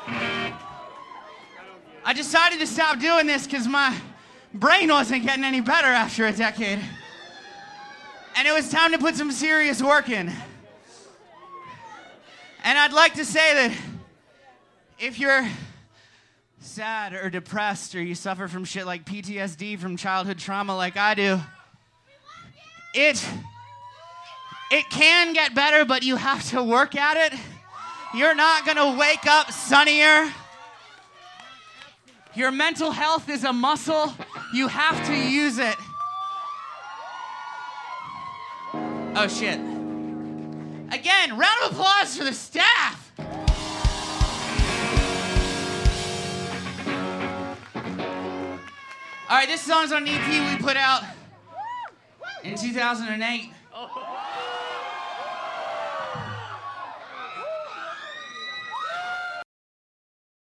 I decided to stop doing this because my brain wasn't getting any better after a decade. And it was time to put some serious work in. And I'd like to say that if you're sad or depressed or you suffer from shit like PTSD from childhood trauma like I do, it can get better, but you have to work at it. You're not gonna wake up sunnier. Your mental health is a muscle. You have to use it. Oh shit. Again, round of applause for the staff. All right, this song's on an EP we put out in 2008.